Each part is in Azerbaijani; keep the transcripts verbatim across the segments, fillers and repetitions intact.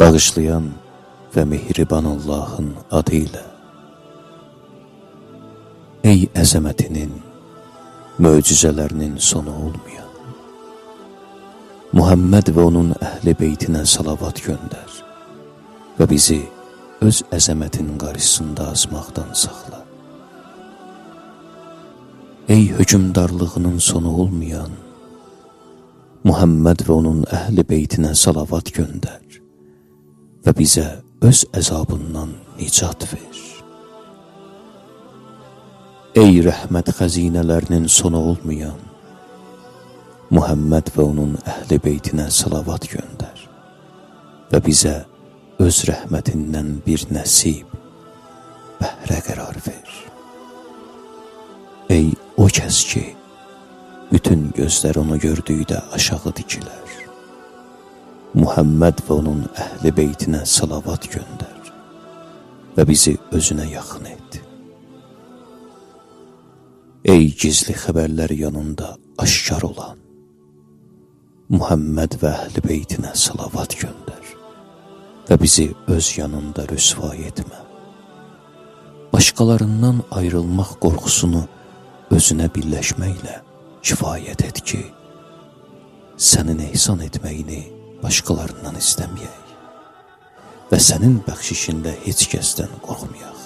Bağışlayan və mehriban Allahın adı ilə. Ey əzəmətinin, möcüzələrinin sonu olmayan, Muhammed və onun əhl-i beytinə salavat göndər və bizi öz əzəmətin qarşısında azmaqdan saxla. Ey hökümdarlığının sonu olmayan, Muhammed və onun əhl-i beytinə salavat göndər və bizə öz əzabından nicat ver. Ey rəhmət xəzinələrinin sonu olmayan, Muhammed və onun əhl-i beytinə salavat göndər və bizə öz rəhmətindən bir nəsib, bəhrə qərar ver. Ey o kəs ki, bütün gözlər onu gördükdə aşağı dikilər, Muhammed və onun əhl-i beytinə salavat göndər və bizi özünə yaxın et. Ey gizli xəbərlər yanında aşkar olan, Muhammed və əhl-i beytinə salavat göndər və bizi öz yanında rüsvay etmə. Başqalarından ayrılmaq qorxusunu özünə birləşməklə kifayət et ki, sənin ehsan etməyini başqalarından istəməyək və sənin bəxşişində heç kəsdən qorxmayaq.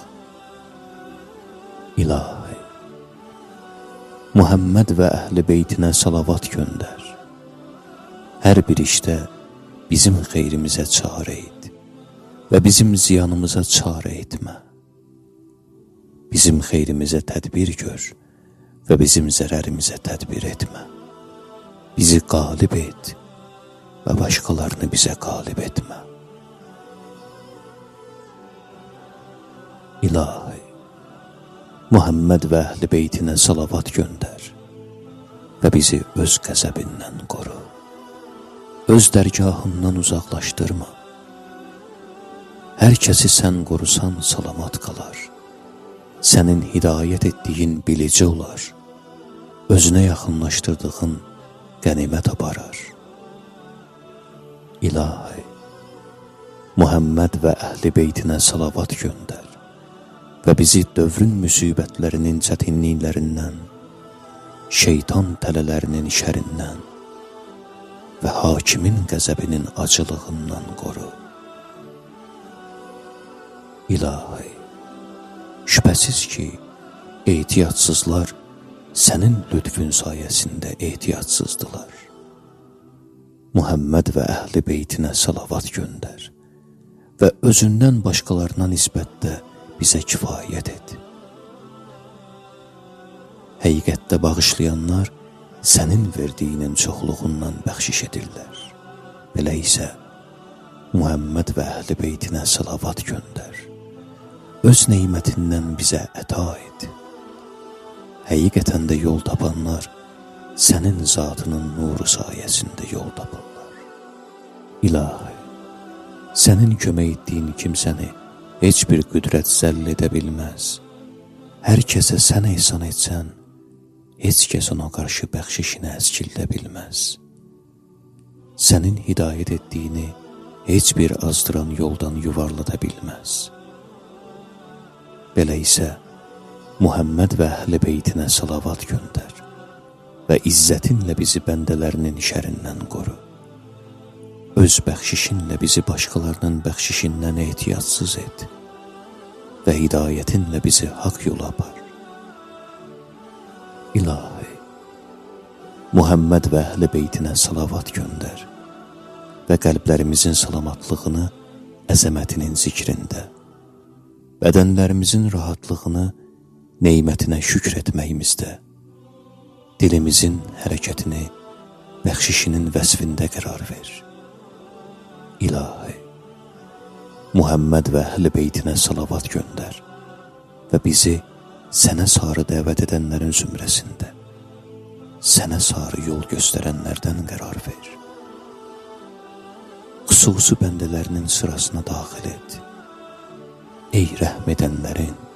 İlahi, Muhammed və əhl-i beytinə salavat göndər. Hər bir işdə bizim xeyrimizə çarə et və bizim ziyanımıza çarə etmə. Bizim xeyrimizə tədbir gör və bizim zərərimizə tədbir etmə. Bizi qalib et və başqalarını bizə qalib etmə. İlahi, Muhammed və əhl-i beytinə salavat göndər və bizi öz qəzəbindən qoru. Öz dərgahından uzaqlaşdırma. Hər kəsi sən qorusan salamat qalar. Sənin hidayət etdiyin bilici olar. Özünə yaxınlaşdırdığın qənimət aparar. İlahi, Muhammed və əhl-i beytinə salavat göndər və bizi dövrün müsibətlərinin çətinliklərindən, şeytan tələlərinin şərindən və hakimin qəzəbinin acılığından qoru. İlahi, şübhəsiz ki, ehtiyatsızlar sənin lütfün sayəsində ehtiyatsızdılar. Muhammed və əhl-i beytinə salavat göndər və özündən başqalarına nisbətdə bizə kifayət et. Həqiqətdə bağışlayanlar sənin verdiyinin çoxluğundan bəxşiş edirlər. Belə isə Muhammed və əhl-i beytinə salavat göndər. Öz neymətindən bizə əta et. Həqiqətən də yol tapanlar sənin zatının nuru sayəsində yol tapırlar. İlahi, sənin kömək etdiyin kimsəni heç bir qüdrət zəll edə bilməz. Hər kəsə sən ehsan etsən, heç kəs ona qarşı bəxşişini əskildə bilməz. Sənin hidayət etdiyini heç bir azdıran yoldan yuvarlada bilməz. Belə isə Muhammed və əhl-i beytinə salavat göndər və izzətinlə bizi bəndələrinin şərindən qoru. Öz bəxşişinlə bizi başqalarının bəxşişindən ehtiyatsız et və hidayətinlə bizi haqq yola apar. İlahi, Muhammed və əhl-i beytinə salavat göndər və qəlblərimizin salamatlığını əzəmətinin zikrində, bədənlərimizin rahatlığını neymətinə şükr etməyimizdə, dilimizin hərəkətini bəxşişinin vəsfində qərar ver. İlahi, Muhammed və əhl-i beytinə salavat göndər və bizi sənə sarı dəvət edənlərin zümrəsində, sənə sarı yol göstərənlərdən qərar ver. Xüsusi bəndələrinin sırasına daxil et. Ey rəhm edənlərin,